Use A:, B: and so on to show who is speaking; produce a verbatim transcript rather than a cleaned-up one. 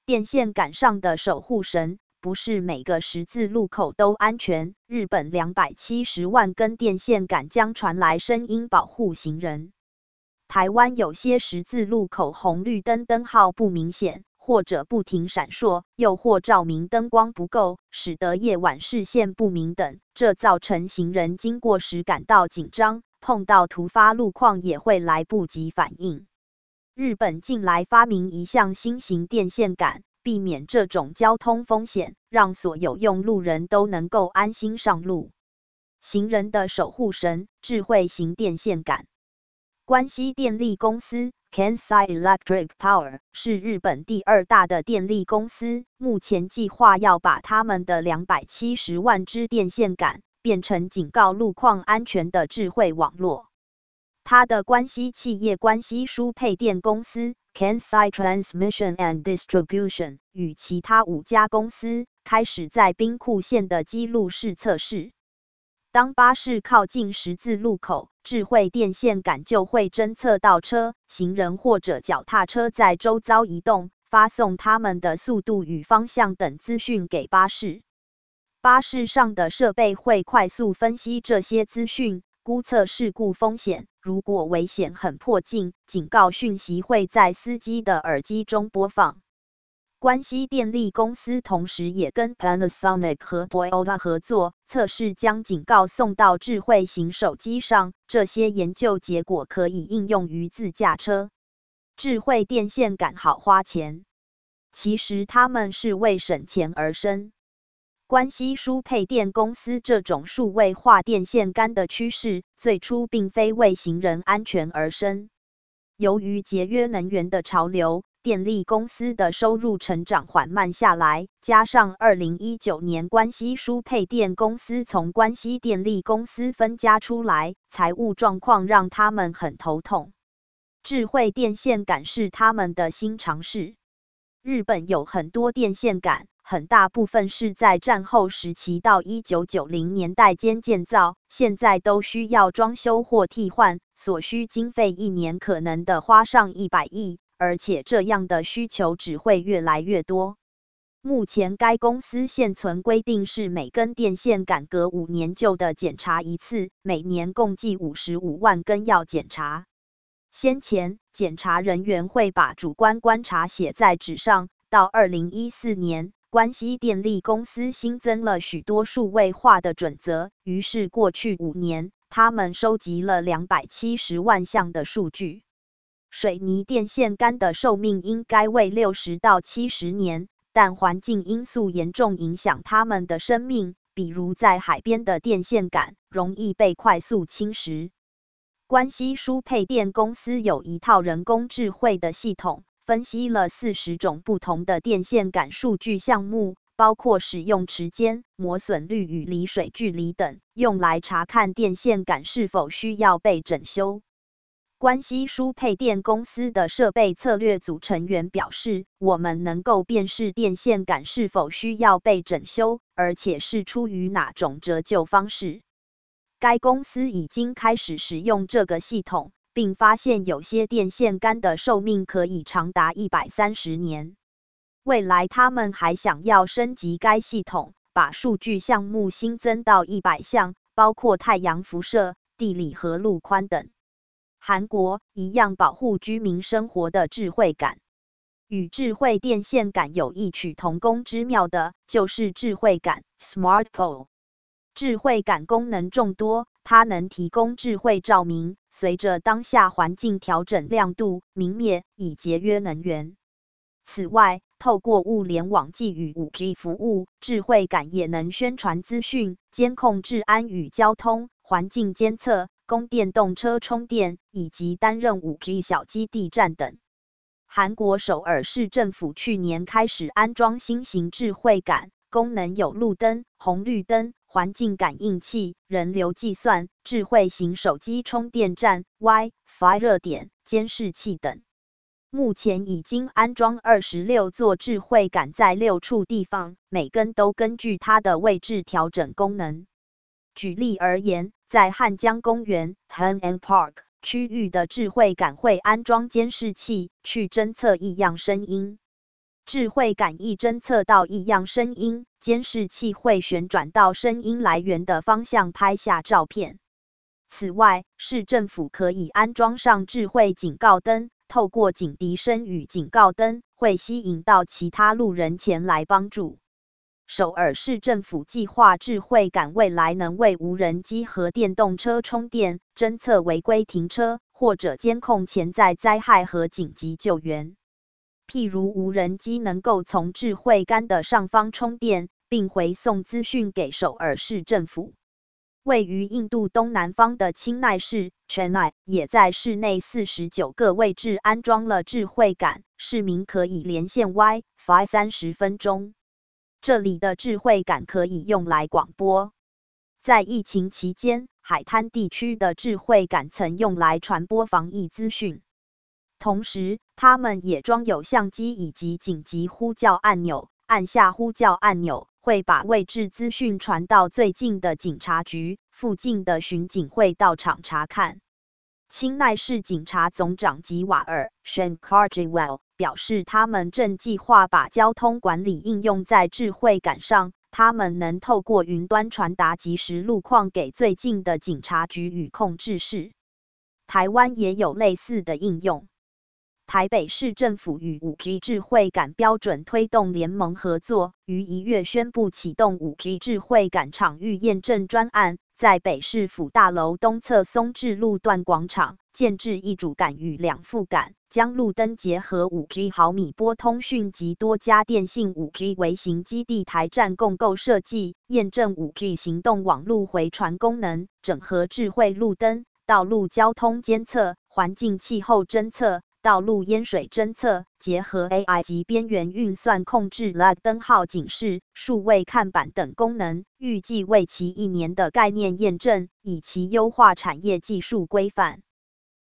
A: 电线杆上的守护神，不是每个十字路口都安全。日本两百七十万根电线杆将传来声音保护行人。台湾有些十字路口红绿灯灯号不明显，或者不停闪烁，又或照明灯光不够，使得夜晚视线不明等，这造成行人经过时感到紧张，碰到突发路况也会来不及反应。日本近来发明一项新型电线杆，避免这种交通风险，让所有用路人都能够安心上路。行人的守护神，智慧型电线杆。关西电力公司 Kansai Electric Power 是日本第二大的电力公司，目前计划要把他们的两百七十万支电线杆变成警告路况安全的智慧网络。它的关西企业关西输配电公司 Kansai Transmission and Distribution 与其他五家公司开始在兵库县的基路试测试。当巴士靠近十字路口，智慧电线杆就会侦测到车、行人或者脚踏车在周遭移动，发送他们的速度与方向等资讯给巴士。巴士上的设备会快速分析这些资讯，估测事故风险。如果危险很迫近，警告讯息会在司机的耳机中播放。关西电力公司同时也跟 Panasonic 和 Toyota 合作，测试将警告送到智慧型手机上。这些研究结果可以应用于自驾车。智慧电线杆好花钱，其实它们是为省钱而生。关西输配电公司这种数位化电线杆的趋势，最初并非为行人安全而生。由于节约能源的潮流，电力公司的收入成长缓慢下来，加上二零一九年关西输配电公司从关西电力公司分家出来，财务状况让他们很头痛。智慧电线杆是他们的新尝试。日本有很多电线杆，很大部分是在战后时期到一九九零年代间建造，现在都需要装修或替换，所需经费一年可能的花上一百亿。而且这样的需求只会越来越多。目前该公司现存规定是每根电线杆隔五年就的检查一次，每年共计五十五万根要检查。先前，检查人员会把主观观察写在纸上，到二零一四年，关西电力公司新增了许多数位化的准则，于是过去五年，他们收集了两百七十万项的数据。水泥电线杆的寿命应该为六十到七十年，但环境因素严重影响它们的生命，比如在海边的电线杆容易被快速侵蚀。关西输配电公司有一套人工智慧的系统，分析了四十种不同的电线杆数据项目，包括使用时间、磨损率与离水距离等，用来查看电线杆是否需要被整修。关西输配电公司的设备策略组成员表示，我们能够辨识电线杆是否需要被整修，而且是出于哪种折旧方式。该公司已经开始使用这个系统，并发现有些电线杆的寿命可以长达一百三十年。未来他们还想要升级该系统，把数据项目新增到一百项，包括太阳辐射、地理和路宽等。韩国一样保护居民生活的智慧杆，与智慧电线杆有异曲同工之妙的，就是智慧杆 （Smart Pole）。智慧杆功能众多，它能提供智慧照明，随着当下环境调整亮度、明灭，以节约能源。此外，透过物联网际与 五 G 服务，智慧杆也能宣传资讯、监控治安与交通、环境监测、供电动车充电，以及担任 五 G 小基地站等。韩国首尔市政府去年开始安装新型智慧杆，功能有路灯、红绿灯、环境感应器、人流计算、智慧型手机充电站、Wi-Fi 热点、监视器等。目前已经安装二十六座智慧杆在六处地方，每根都根据它的位置调整功能。举例而言，在汉江公园 （Han and Park） 区域的智慧杆会安装监视器，去侦测异样声音。 智慧感应侦测到异样声音，监视器会旋转到声音来源的方向拍下照片。此外，市政府可以安装上智慧警告灯，透过警笛声与警告灯，会吸引到其他路人前来帮助。首尔市政府计划智慧感未来能为无人机和电动车充电、侦测违规停车，或者监控潜在灾害和紧急救援。譬如无人机能够从智慧杆的上方充电，并回送资讯给首尔市政府。位于印度东南方的清奈市 Chennai 也在市内四十九个位置安装了智慧杆，市民可以连线 Wi-Fi 三十分钟。这里的智慧杆可以用来广播。在疫情期间，海滩地区的智慧杆曾用来传播防疫资讯。同时，它们也装有相机以及紧急呼叫按钮，按下呼叫按钮，会把位置资讯传到最近的警察局，附近的巡警会到场查看。清奈市警察总长吉瓦尔 Shankarjiwal 表示，他们正计划把交通管理应用在智慧杆上，他们能透过云端传达即时路况给最近的警察局与控制室。台湾也有类似的应用。台北市政府与 五 G 智慧感标准推动联盟合作，于一月宣布启动 五 G 智慧感场域验证专案，在北市府大楼东侧松智路段广场建置一主杆与两副杆，将路灯结合 五 G 毫米波通讯及多家电信 五 G 微型基地台站共构设计，验证 五 G 行动网路回传功能，整合智慧路灯、道路交通监测、环境气候侦测、道路淹水侦测，结合 A I 及边缘运算控制 L E D 灯号警示、数位看板等功能，预计为期一年的概念验证，以其优化产业技术规范。